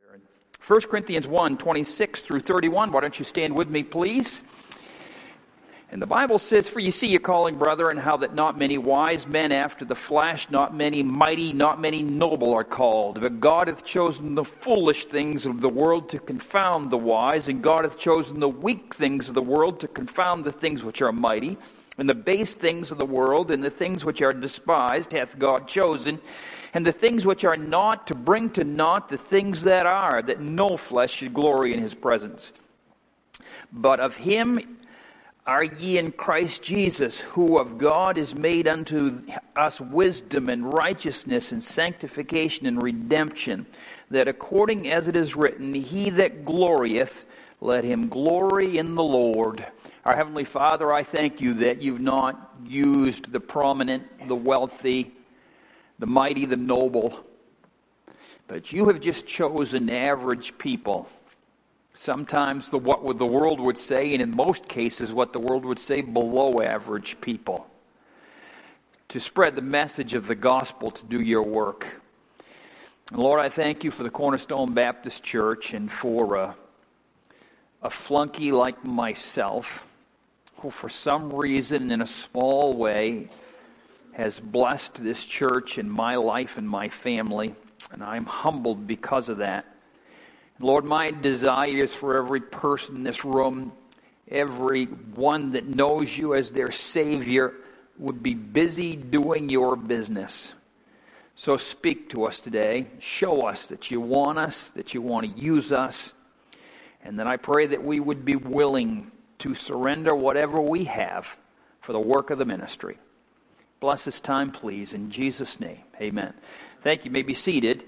1 Corinthians 1, 26 through 31. Why don't you stand with me, please? And the Bible says, "For you see your calling, brethren, how that not many wise men after the flesh, not many mighty, not many noble are called. But God hath chosen the foolish things of the world to confound the wise, and God hath chosen the weak things of the world to confound the things which are mighty. And the base things of the world, and the things which are despised, hath God chosen, and the things which are not, to bring to naught the things that are, that no flesh should glory in his presence. But of him are ye in Christ Jesus, who of God is made unto us wisdom and righteousness and sanctification and redemption, that according as it is written, he that glorieth, let him glory in the Lord." Our Heavenly Father, I thank you that you've not used the prominent, the wealthy, the mighty, the noble, but you have just chosen average people. Sometimes what the world would say, and in most cases what the world would say, below average people, to spread the message of the gospel, to do your work. And Lord, I thank you for the Cornerstone Baptist Church and for a flunky like myself, who for some reason in a small way has blessed this church and my life and my family, and I'm humbled because of that. Lord, my desire is for every person in this room, every one that knows you as their Savior, would be busy doing your business. So speak to us today. Show us that you want us, that you want to use us, and then I pray that we would be willing to surrender whatever we have for the work of the ministry. Bless this time, please, in Jesus' name. Amen. Thank you. You may be seated.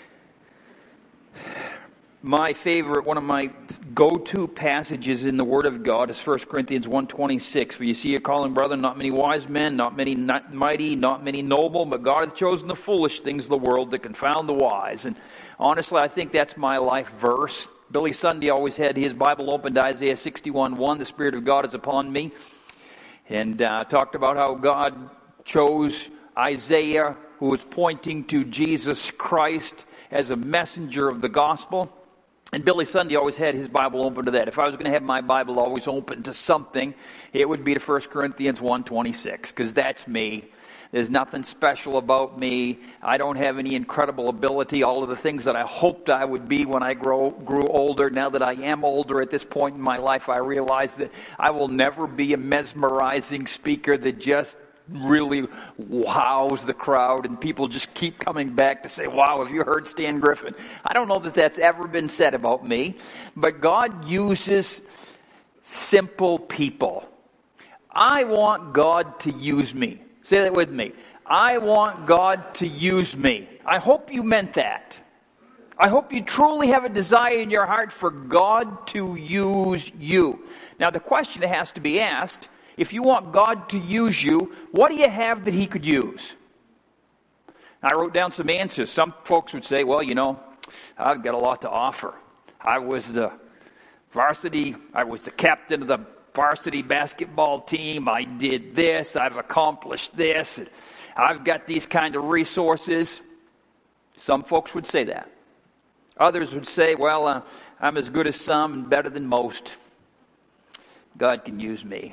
My favorite, one of my go-to passages in the Word of God is 1 Corinthians 1:26. "For you see your calling, brethren, not many wise men, not many mighty, not many noble, but God hath chosen the foolish things of the world to confound the wise." And honestly, I think that's my life verse. Billy Sunday always had his Bible open to Isaiah 61:1. "The Spirit of God is upon me." And talked about how God chose Isaiah, who was pointing to Jesus Christ, as a messenger of the gospel. And Billy Sunday always had his Bible open to that. If I was going to have my Bible always open to something, it would be to 1 Corinthians 1:26, because that's me. There's nothing special about me. I don't have any incredible ability. All of the things that I hoped I would be when I grew older. Now that I am older at this point in my life, I realize that I will never be a mesmerizing speaker that just really wows the crowd and people just keep coming back to say, "Wow, have you heard Stan Griffin?" I don't know that that's ever been said about me, but God uses simple people. I want God to use me. Say that with me. I want God to use me. I hope you meant that. I hope you truly have a desire in your heart for God to use you. Now, the question that has to be asked, if you want God to use you, what do you have that he could use? I wrote down some answers. Some folks would say, "Well, I've got a lot to offer. I was the captain of the varsity basketball team. I did this. I've accomplished this. And I've got these kind of resources." Some folks would say that. Others would say, "Well, I'm as good as some and better than most. God can use me."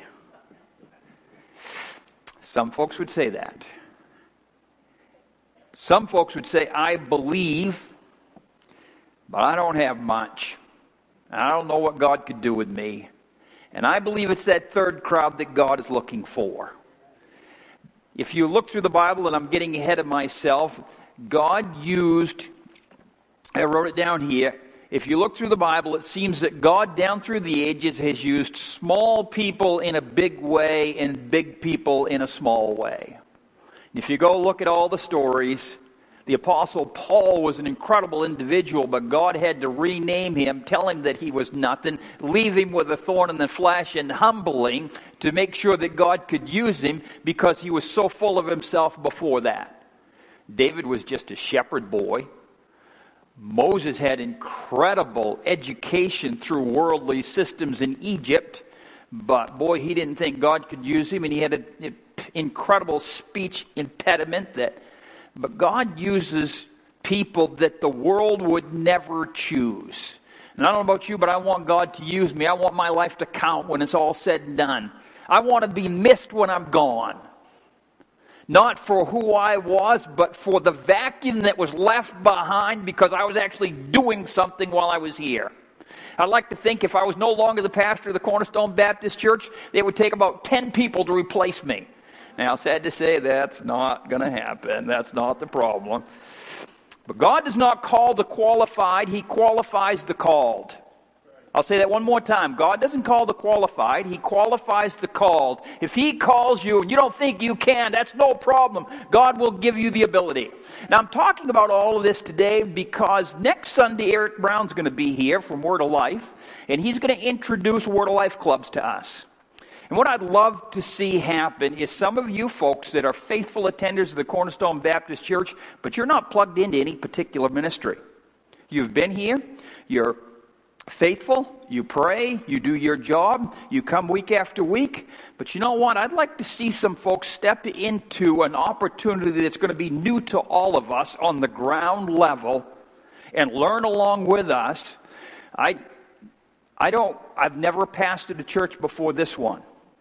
Some folks would say that. Some folks would say, "I believe, but I don't have much. I don't know what God could do with me." And I believe it's that third crowd that God is looking for. If you look through the Bible, and I'm getting ahead of myself, God used, I wrote it down here, if you look through the Bible, it seems that God down through the ages has used small people in a big way and big people in a small way. If you go look at all the stories, the Apostle Paul was an incredible individual, but God had to rename him, tell him that he was nothing, leave him with a thorn in the flesh, and humbling to make sure that God could use him because he was so full of himself before that. David was just a shepherd boy. Moses had incredible education through worldly systems in Egypt, but boy, he didn't think God could use him, and he had an incredible speech impediment but God uses people that the world would never choose. And I don't know about you, but I want God to use me. I want my life to count when it's all said and done. I want to be missed when I'm gone. Not for who I was, but for the vacuum that was left behind because I was actually doing something while I was here. I'd like to think if I was no longer the pastor of the Cornerstone Baptist Church, it would take about 10 people to replace me. Now, sad to say, that's not going to happen. That's not the problem. But God does not call the qualified. He qualifies the called. I'll say that one more time. God doesn't call the qualified. He qualifies the called. If He calls you and you don't think you can, that's no problem. God will give you the ability. Now, I'm talking about all of this today because next Sunday, Eric Brown's going to be here from Word of Life, and he's going to introduce Word of Life clubs to us. And what I'd love to see happen is some of you folks that are faithful attenders of the Cornerstone Baptist Church, but you're not plugged into any particular ministry. You've been here, you're faithful, you pray, you do your job, you come week after week. But you know what? I'd like to see some folks step into an opportunity that's going to be new to all of us on the ground level and learn along with us. I've never pastored a church before this one.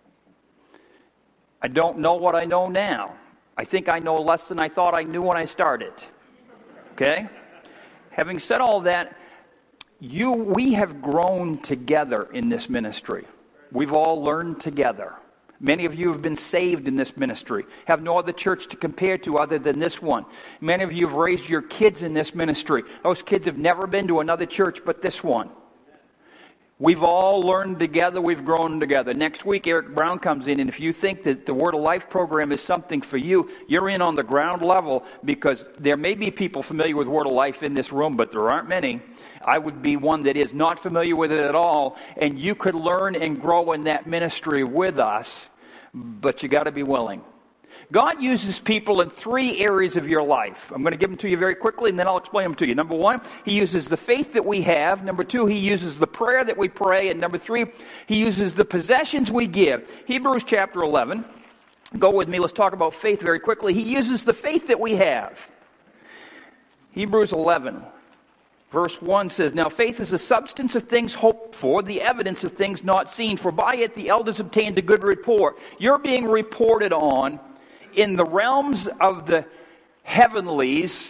I don't know what I know now. I think I know less than I thought I knew when I started. Okay? Having said all that, we have grown together in this ministry. We've all learned together. Many of you have been saved in this ministry, have no other church to compare to other than this one. Many of you have raised your kids in this ministry. Those kids have never been to another church but this one. We've all learned together. We've grown together. Next week, Eric Brown comes in, and if you think that the Word of Life program is something for you, you're in on the ground level because there may be people familiar with Word of Life in this room, but there aren't many. I would be one that is not familiar with it at all, and you could learn and grow in that ministry with us, but you got to be willing. God uses people in 3 areas of your life. I'm going to give them to you very quickly, and then I'll explain them to you. Number 1, He uses the faith that we have. Number 2, He uses the prayer that we pray. And number 3, He uses the possessions we give. Hebrews chapter 11. Go with me. Let's talk about faith very quickly. He uses the faith that we have. Hebrews 11. Verse 1 says, Now faith is the substance of things hoped for, the evidence of things not seen. For by it the elders obtained a good report. You're being reported on in the realms of the heavenlies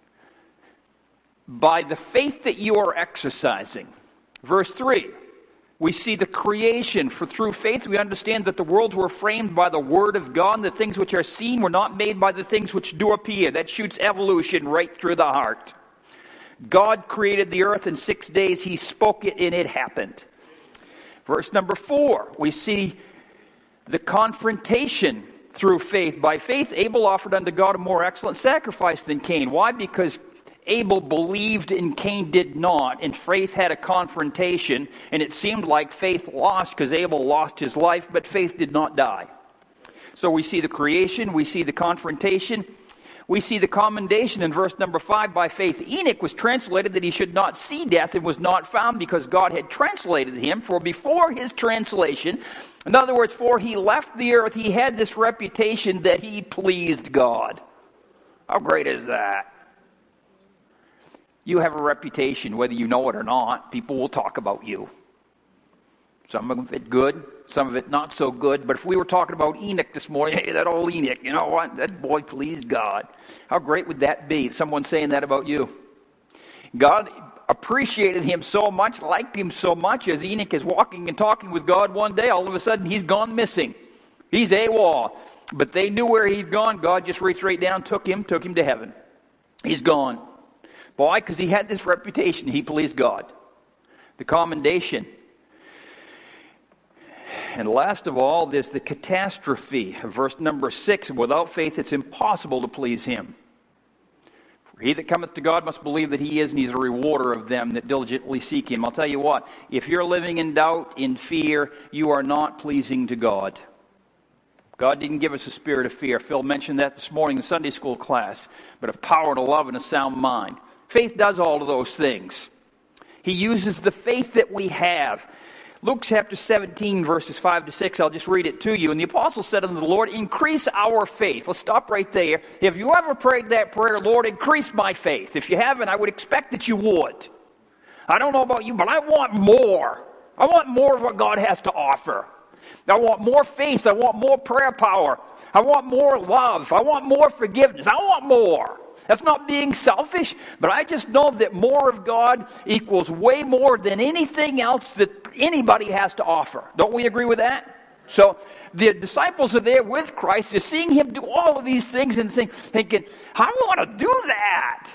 by the faith that you are exercising. Verse 3, we see the creation. For through faith we understand that the worlds were framed by the word of God, and the things which are seen were not made by the things which do appear. That shoots evolution right through the heart. God created the earth in 6 days. He spoke it and it happened. Verse number 4, we see the confrontation through faith. By faith, Abel offered unto God a more excellent sacrifice than Cain. Why? Because Abel believed and Cain did not. And faith had a confrontation. And it seemed like faith lost because Abel lost his life, but faith did not die. So we see the creation. We see the confrontation. We see the commendation in verse number 5. By faith, Enoch was translated that he should not see death and was not found because God had translated him. For before his translation, in other words, before he left the earth, he had this reputation that he pleased God. How great is that? You have a reputation, whether you know it or not. People will talk about you. Some of it good, some of it not so good. But if we were talking about Enoch this morning, hey, that old Enoch, you know what? That boy pleased God. How great would that be? Someone saying that about you. God appreciated him so much, liked him so much, as Enoch is walking and talking with God one day, all of a sudden he's gone missing. He's AWOL. But they knew where he'd gone. God just reached right down, took him to heaven. He's gone. Why? Because he had this reputation. He pleased God. The commendation. And last of all, there's the catastrophe. Verse number 6, without faith it's impossible to please him. For he that cometh to God must believe that he is, and he's a rewarder of them that diligently seek him. I'll tell you what, if you're living in doubt, in fear, you are not pleasing to God. God didn't give us a spirit of fear. Phil mentioned that this morning in the Sunday school class. But of power and love and a sound mind. Faith does all of those things. He uses the faith that we have. Luke chapter 17, verses 5 to 6, I'll just read it to you. And the apostle said unto the Lord, increase our faith. Let's stop right there. If you ever prayed that prayer, Lord, increase my faith. If you haven't, I would expect that you would. I don't know about you, but I want more. I want more of what God has to offer. I want more faith. I want more prayer power. I want more love. I want more forgiveness. I want more. That's not being selfish, but I just know that more of God equals way more than anything else that anybody has to offer. Don't we agree with that? So the disciples are there with Christ. They're seeing him do all of these things and thinking, I want to do that.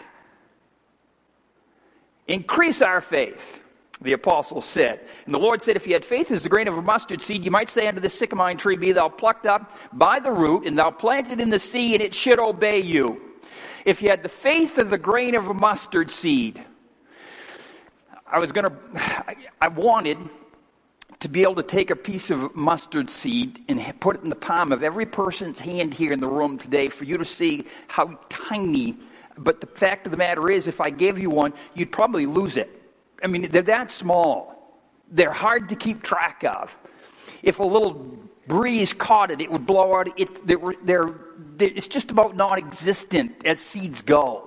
Increase our faith, the apostles said. And the Lord said, if you had faith as the grain of a mustard seed, you might say unto this sycamore tree, be thou plucked up by the root, and thou planted in the sea, and it should obey you. If you had the faith of the grain of a mustard seed, I wanted to be able to take a piece of mustard seed and put it in the palm of every person's hand here in the room today for you to see how tiny. But the fact of the matter is, if I gave you one, you'd probably lose it. I mean, they're that small. They're hard to keep track of. If a little breeze caught it, it would blow out. It's just about non-existent as seeds go.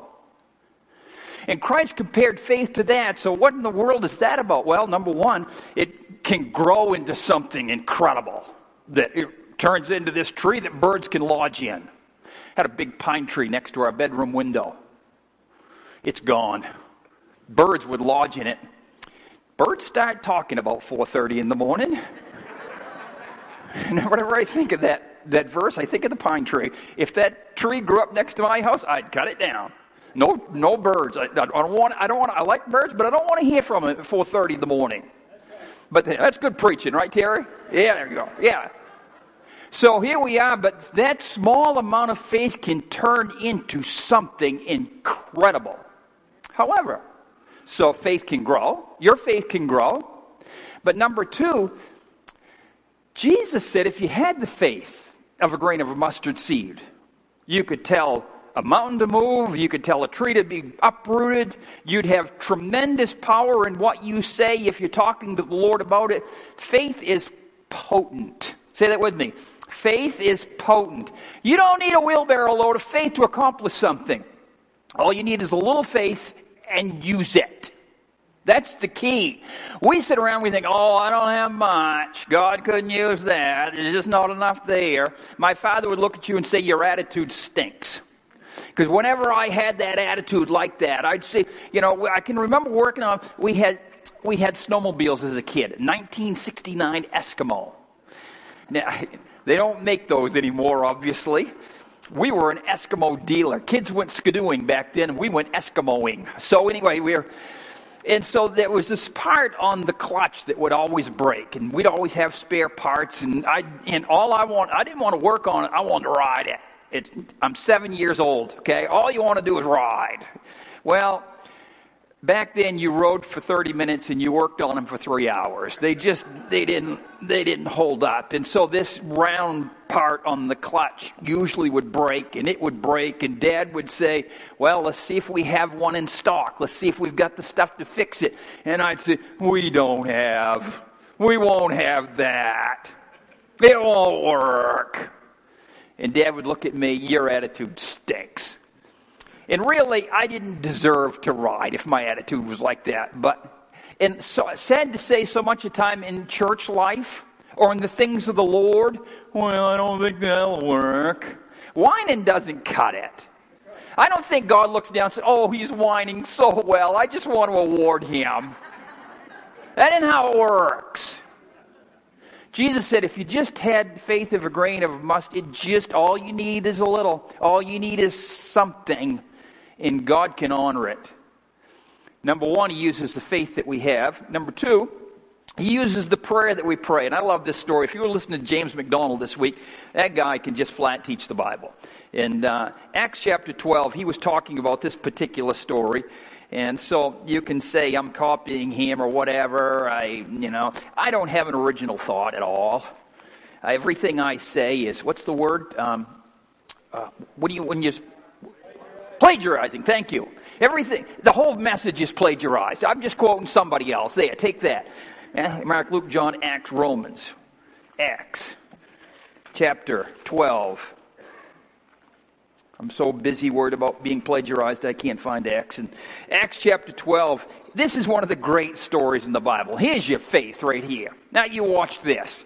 And Christ compared faith to that. So what in the world is that about? Well, number one, it can grow into something incredible. That it turns into this tree that birds can lodge in. Had a big pine tree next to our bedroom window. It's gone. Birds would lodge in it. Birds start talking about 4:30 in the morning. And whenever I think of that verse, I think of the pine tree. If that tree grew up next to my house, I'd cut it down. No birds. I like birds, but I don't want to hear from them at 4:30 in the morning. But that's good preaching, right, Terry? Yeah, there you go. Yeah. So here we are, but that small amount of faith can turn into something incredible. However, so faith can grow. Your faith can grow. But number two, Jesus said if you had the faith of a grain of a mustard seed, you could tell a mountain to move, you could tell a tree to be uprooted, you'd have tremendous power in what you say if you're talking to the Lord about it. Faith is potent. Say that with me. Faith is potent. You don't need a wheelbarrow load of faith to accomplish something. All you need is a little faith and use it. That's the key. We sit around and we think, I don't have much. God couldn't use that. There's just not enough there. My father would look at you and say, your attitude stinks. Because whenever I had that attitude like that, I'd say, I can remember working on, we had snowmobiles as a kid, 1969 Eskimo. Now, they don't make those anymore, obviously. We were an Eskimo dealer. Kids went skidooing back then, and we went Eskimoing. So anyway, and so there was this part on the clutch that would always break, and we'd always have spare parts. And I didn't want to work on it. I wanted to ride it. I'm 7 years old. Okay, all you want to do is ride. Well, back then you rode for 30 minutes and you worked on them for 3 hours. They didn't hold up. And so this round part on the clutch usually would break, and it would break, and Dad would say, well, let's see if we have one in stock. Let's see if we've got the stuff to fix it. And I'd say, we won't have that. It won't work. And Dad would look at me, your attitude stinks. And really, I didn't deserve to ride if my attitude was like that. And so sad to say, so much of time in church life or in the things of the Lord, well, I don't think that'll work. Whining doesn't cut it. I don't think God looks down and says, he's whining so well, I just want to award him. That isn't how it works. Jesus said, if you just had faith of a grain of mustard, all you need is a little. All you need is something, and God can honor it. Number one, he uses the faith that we have. Number two, he uses the prayer that we pray. And I love this story. If you were listening to James McDonald this week, that guy can just flat teach the Bible. In Acts chapter 12, he was talking about this particular story. And so you can say I'm copying him or whatever. I don't have an original thought at all. Everything I say is, what's the word? Plagiarizing, thank you. The whole message is plagiarized. I'm just quoting somebody else. There, take that. Mark, Luke, John, Acts, Romans. Acts, chapter 12. I'm so busy worried about being plagiarized, I can't find Acts. And Acts chapter 12, this is one of the great stories in the Bible. Here's your faith right here. Now you watch this.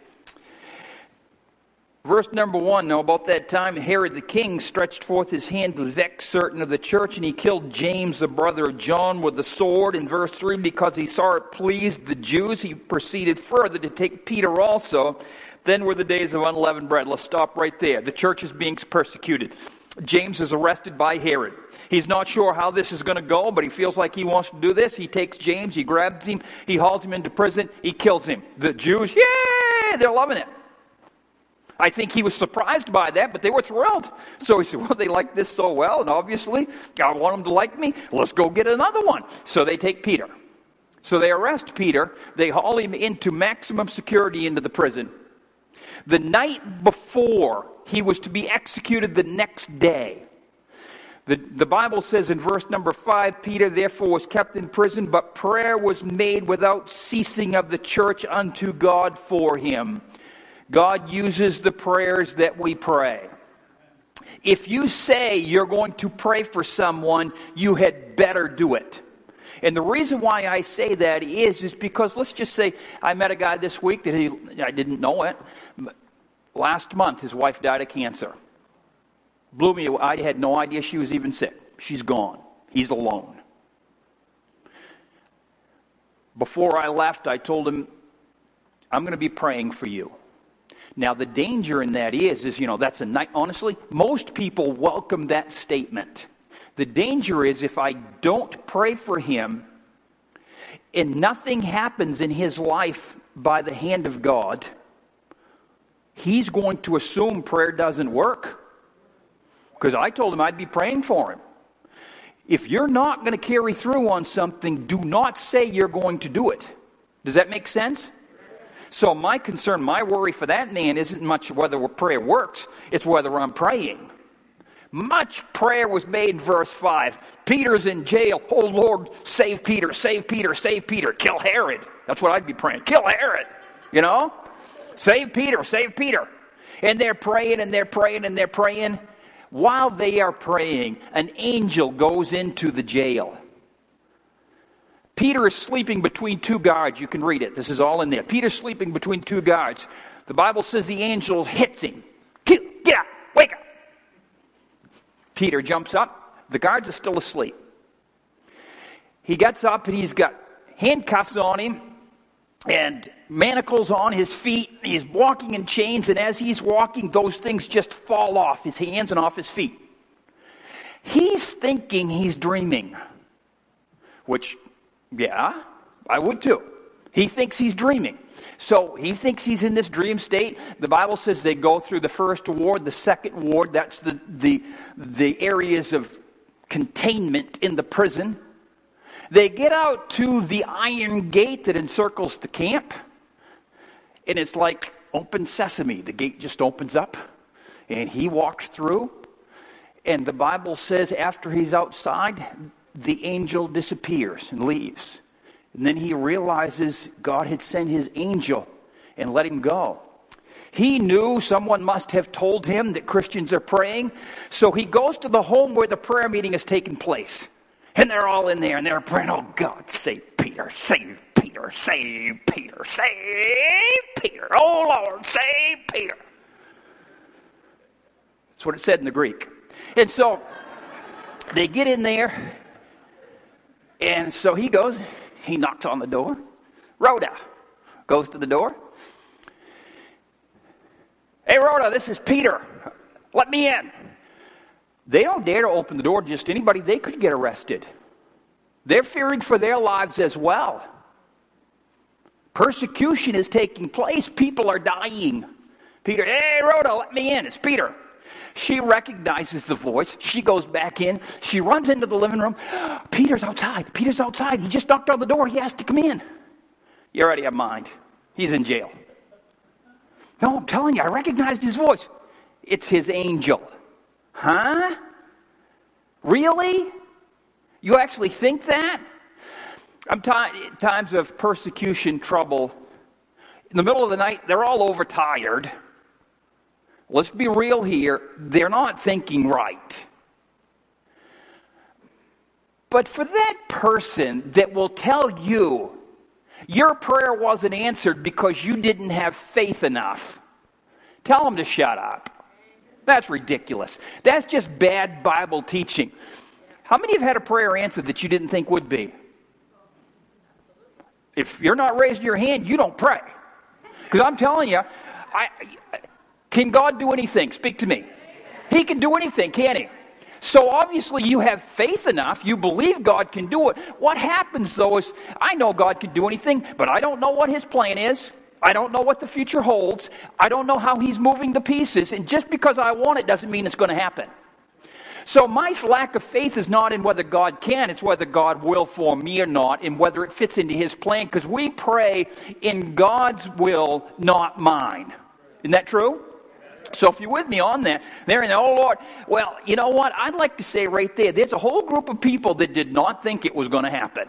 Verse number 1, now about that time Herod the king stretched forth his hand to vex certain of the church, and he killed James, the brother of John, with the sword. In verse 3, because he saw it pleased the Jews, he proceeded further to take Peter also. Then were the days of unleavened bread. Let's stop right there. The church is being persecuted. James is arrested by Herod. He's not sure how this is going to go, but he feels like he wants to do this. He takes James, he grabs him, he hauls him into prison, he kills him. The Jews, yay, they're loving it. I think he was surprised by that, but they were thrilled. So he said, well, they like this so well, and obviously, I want them to like me. Let's go get another one. So they take Peter. So they arrest Peter. They haul him into maximum security into the prison. The night before he was to be executed the next day, the Bible says in verse number 5, Peter therefore was kept in prison, but prayer was made without ceasing of the church unto God for him. God uses the prayers that we pray. If you say you're going to pray for someone, you had better do it. And the reason why I say that is because let's just say I met a guy this week that I didn't know it. Last month, his wife died of cancer. Blew me away. I had no idea she was even sick. She's gone. He's alone. Before I left, I told him, I'm going to be praying for you. Now, the danger in that is that's a night. Honestly, most people welcome that statement. The danger is if I don't pray for him and nothing happens in his life by the hand of God, he's going to assume prayer doesn't work. Because I told him I'd be praying for him. If you're not going to carry through on something, do not say you're going to do it. Does that make sense? So my concern, my worry for that man isn't much whether prayer works, it's whether I'm praying. Much prayer was made in verse 5. Peter's in jail. Oh Lord, save Peter, save Peter, save Peter. Kill Herod. That's what I'd be praying. Kill Herod. Save Peter, save Peter. And they're praying and they're praying and they're praying. While they are praying, an angel goes into the jail. Peter is sleeping between two guards. You can read it. This is all in there. Peter's sleeping between two guards. The Bible says the angel hits him. Get up. Wake up. Peter jumps up. The guards are still asleep. He gets up and he's got handcuffs on him and manacles on his feet. He's walking in chains, and as he's walking, those things just fall off his hands and off his feet. He's thinking he's dreaming, which, yeah, I would too. He thinks he's dreaming. So he thinks he's in this dream state. The Bible says they go through the first ward, the second ward. That's the areas of containment in the prison. They get out to the iron gate that encircles the camp. And it's like open sesame. The gate just opens up. And he walks through. And the Bible says after he's outside, the angel disappears and leaves. And then he realizes God had sent his angel and let him go. He knew someone must have told him that Christians are praying. So he goes to the home where the prayer meeting is taking place. And they're all in there and they're praying, oh God, save Peter, save Peter, save Peter, save Peter. Oh Lord, save Peter. That's what it said in the Greek. And so they get in there. And so he goes, he knocks on the door. Rhoda goes to the door. Hey Rhoda, this is Peter. Let me in. They don't dare to open the door to just anybody. They could get arrested. They're fearing for their lives as well. Persecution is taking place. People are dying. Peter, hey Rhoda, let me in. It's Peter. She recognizes the voice. She goes back in. She runs into the living room. Peter's outside. Peter's outside. He just knocked on the door. He has to come in. You already have mind. He's in jail. No, I'm telling you, I recognized his voice. It's his angel. Huh? Really? You actually think that? Times of persecution, trouble. In the middle of the night, they're all overtired. Let's be real here. They're not thinking right. But for that person that will tell you your prayer wasn't answered because you didn't have faith enough, tell them to shut up. That's ridiculous. That's just bad Bible teaching. How many have had a prayer answered that you didn't think would be? If you're not raising your hand, you don't pray. Because I'm telling you, can God do anything? Speak to me. He can do anything, can't he? So obviously you have faith enough. You believe God can do it. What happens though is, I know God can do anything, but I don't know what his plan is. I don't know what the future holds. I don't know how he's moving the pieces. And just because I want it doesn't mean it's going to happen. So my lack of faith is not in whether God can, it's whether God will for me or not, and whether it fits into his plan. Because we pray in God's will, not mine. Isn't that true? So if you're with me on that, they're in, oh Lord, well, you know what? I'd like to say right there's a whole group of people that did not think it was going to happen.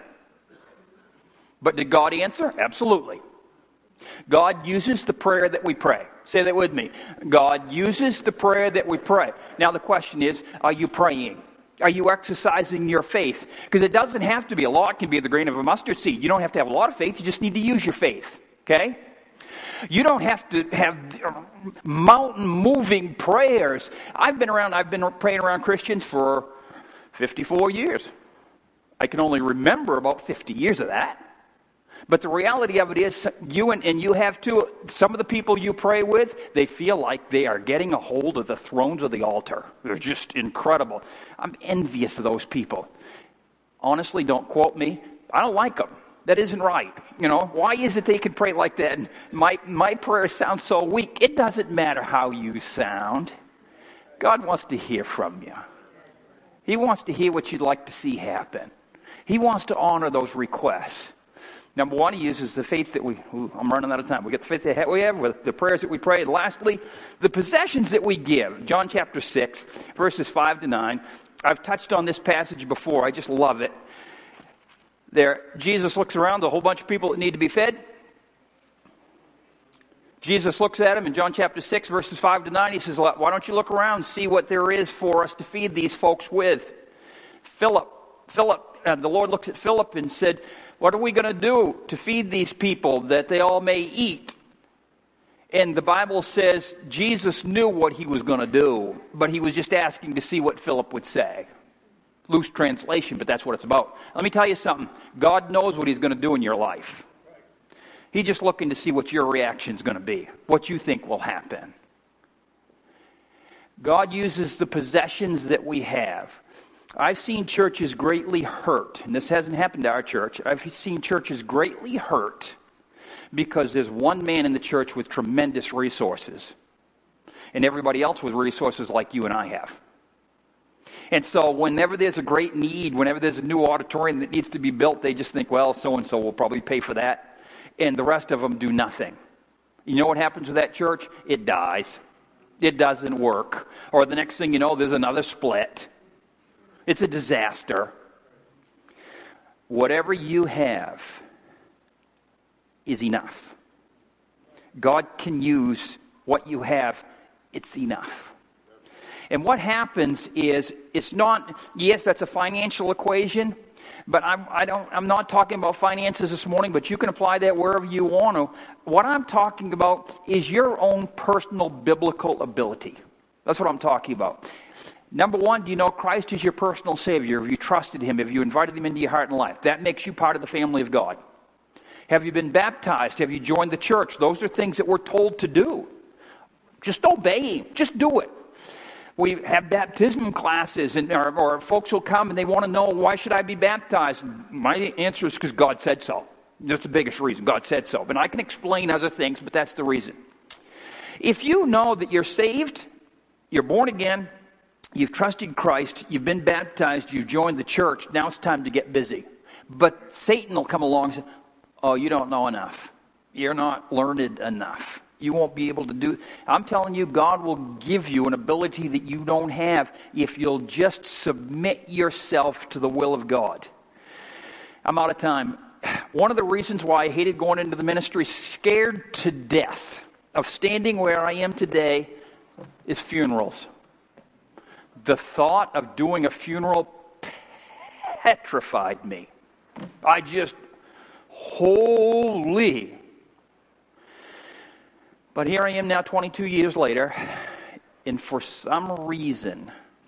But did God answer? Absolutely. God uses the prayer that we pray. Say that with me. God uses the prayer that we pray. Now the question is, are you praying? Are you exercising your faith? Because it doesn't have to be a lot. It can be the grain of a mustard seed. You don't have to have a lot of faith. You just need to use your faith. Okay? You don't have to have mountain-moving prayers. I've been praying around Christians for 54 years. I can only remember about 50 years of that. But the reality of it is, you have too, some of the people you pray with, they feel like they are getting a hold of the thrones of the altar. They're just incredible. I'm envious of those people. Honestly, don't quote me. I don't like them. That isn't right. You know, why is it they can pray like that? And my prayer sounds so weak. It doesn't matter how you sound. God wants to hear from you. He wants to hear what you'd like to see happen. He wants to honor those requests. Number one, he uses the faith that I'm running out of time. We get the faith that we have with the prayers that we pray. And lastly, the possessions that we give. John chapter 6, verses 5 to 9. I've touched on this passage before. I just love it. There, Jesus looks around, a whole bunch of people that need to be fed. Jesus looks at them in John chapter 6, verses 5 to 9. He says, why don't you look around and see what there is for us to feed these folks with? Philip, the Lord looks at Philip and said, what are we going to do to feed these people that they all may eat? And the Bible says Jesus knew what he was going to do, but he was just asking to see what Philip would say. Loose translation, but that's what it's about. Let me tell you something. God knows what he's going to do in your life. He's just looking to see what your reaction is going to be, what you think will happen. God uses the possessions that we have. I've seen churches greatly hurt, and this hasn't happened to our church. I've seen churches greatly hurt because there's one man in the church with tremendous resources, and everybody else with resources like you and I have. And so whenever there's a great need, whenever there's a new auditorium that needs to be built, they just think, well, so-and-so will probably pay for that, and the rest of them do nothing. You know what happens with that church? It dies. It doesn't work. Or the next thing you know, there's another split. It's a disaster. Whatever you have is enough. God can use what you have. It's enough. And what happens is, it's not, yes, that's a financial equation, but I'm not talking about finances this morning, but you can apply that wherever you want to. What I'm talking about is your own personal biblical ability. That's what I'm talking about. Number one, do you know Christ is your personal Savior? Have you trusted him? Have you invited him into your heart and life? That makes you part of the family of God. Have you been baptized? Have you joined the church? Those are things that we're told to do. Just obey him. Just do it. We have baptism classes, or folks will come and they want to know, why should I be baptized? My answer is because God said so. That's the biggest reason. God said so. But I can explain other things, but that's the reason. If you know that you're saved, you're born again, you've trusted Christ, you've been baptized, you've joined the church, now it's time to get busy. But Satan will come along and say, oh, you don't know enough. You're not learned enough. You won't be able to do. I'm telling you, God will give you an ability that you don't have if you'll just submit yourself to the will of God. I'm out of time. One of the reasons why I hated going into the ministry, scared to death of standing where I am today, is funerals. The thought of doing a funeral petrified me. Holy. But here I am now 22 years later, and for some reason,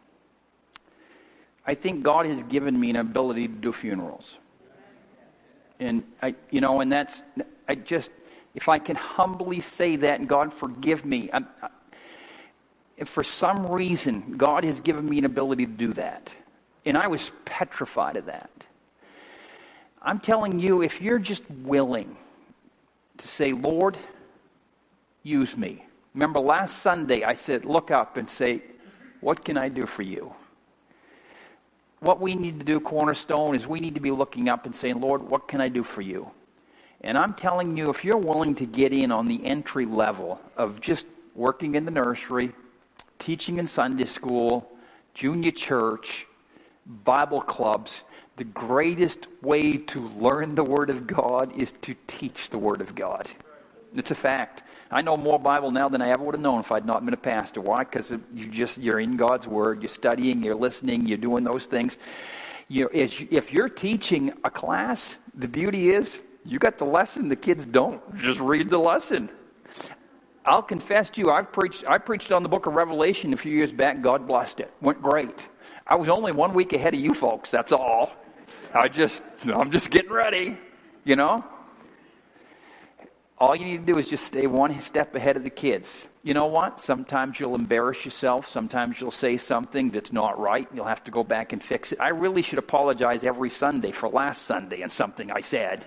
I think God has given me an ability to do funerals. And if I can humbly say that, and God forgive me, if for some reason God has given me an ability to do that, and I was petrified of that. I'm telling you, if you're just willing to say, Lord, use me. Remember last Sunday I said, look up and say, what can I do for you? What we need to do, Cornerstone, is we need to be looking up and saying, Lord, what can I do for you? And I'm telling you, if you're willing to get in on the entry level of just working in the nursery, teaching in Sunday school, junior church, Bible clubs, the greatest way to learn the Word of God is to teach the Word of God. It's a fact. I know more Bible now than I ever would have known if I'd not been a pastor. Why? Because you're in God's Word, you're studying, you're listening, you're doing those things. If you're teaching a class, the beauty is you got the lesson, the kids don't. Just read the lesson. I'll confess to you, I preached on the book of Revelation a few years back. God blessed it. Went great. I was only 1 week ahead of you folks, that's all. I'm just getting ready, All you need to do is just stay one step ahead of the kids. You know what? Sometimes you'll embarrass yourself. Sometimes you'll say something that's not right. You'll have to go back and fix it. I really should apologize every Sunday for last Sunday and something I said.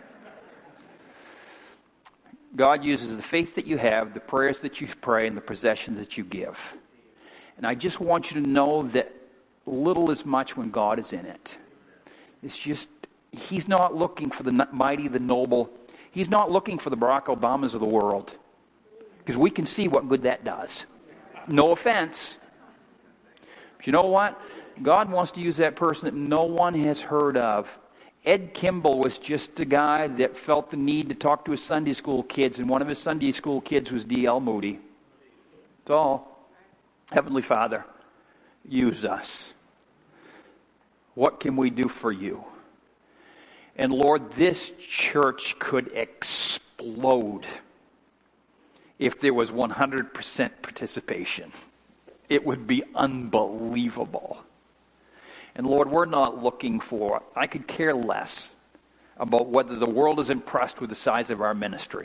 God uses the faith that you have, the prayers that you pray, and the possessions that you give. And I just want you to know that little is much when God is in it. It's just, He's not looking for the mighty, the noble. He's not looking for the Barack Obamas of the world. Because we can see what good that does. No offense. But you know what? God wants to use that person that no one has heard of. Ed Kimball was just a guy that felt the need to talk to his Sunday school kids, and one of his Sunday school kids was D.L. Moody. That's all. Heavenly Father, use us. What can we do for you? And Lord, this church could explode if there was 100% participation. It would be unbelievable. And Lord, we're not looking for, I could care less about whether the world is impressed with the size of our ministry.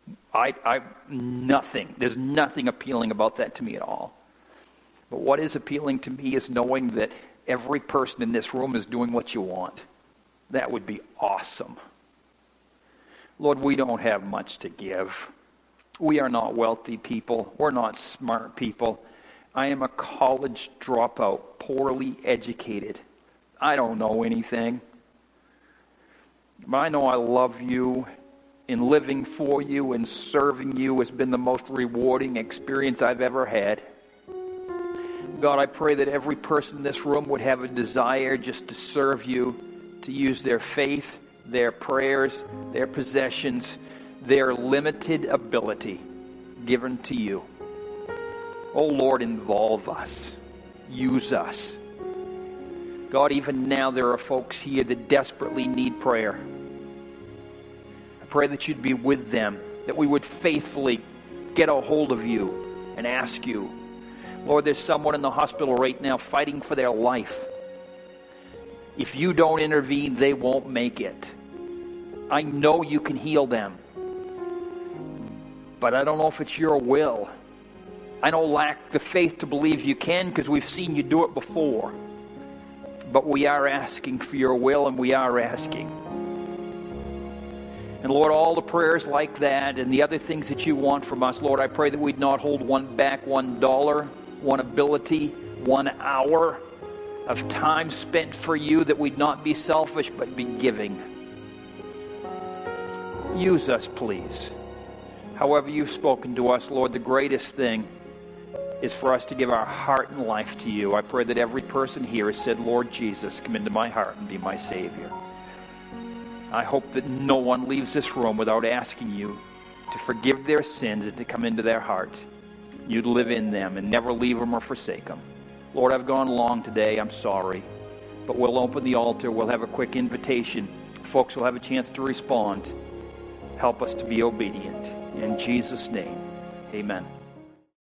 There's nothing appealing about that to me at all. But what is appealing to me is knowing that every person in this room is doing what you want. That would be awesome. Lord, we don't have much to give. We are not wealthy people. We're not smart people. I am a college dropout, poorly educated. I don't know anything. But I know I love you, and living for you and serving you has been the most rewarding experience I've ever had. God, I pray that every person in this room would have a desire just to serve you, to use their faith, their prayers, their possessions, their limited ability given to you. Oh Lord, involve us. Use us. God, even now there are folks here that desperately need prayer. I pray that you'd be with them, that we would faithfully get a hold of you and ask you. Lord, there's someone in the hospital right now fighting for their life. If you don't intervene, they won't make it. I know you can heal them, but I don't know if it's your will. I don't lack the faith to believe you can because we've seen you do it before. But we are asking for your will, and we are asking. And Lord, all the prayers like that and the other things that you want from us, Lord, I pray that we'd not hold one back, $1, one ability, 1 hour of time spent for you, that we'd not be selfish but be giving. Use us, please. However you've spoken to us, Lord, the greatest thing is for us to give our heart and life to you. I pray that every person here has said, Lord Jesus, come into my heart and be my Savior. I hope that no one leaves this room without asking you to forgive their sins and to come into their heart. You'd live in them and never leave them or forsake them. Lord, I've gone long today. I'm sorry. But we'll open the altar. We'll have a quick invitation. Folks will have a chance to respond. Help us to be obedient. In Jesus' name, amen.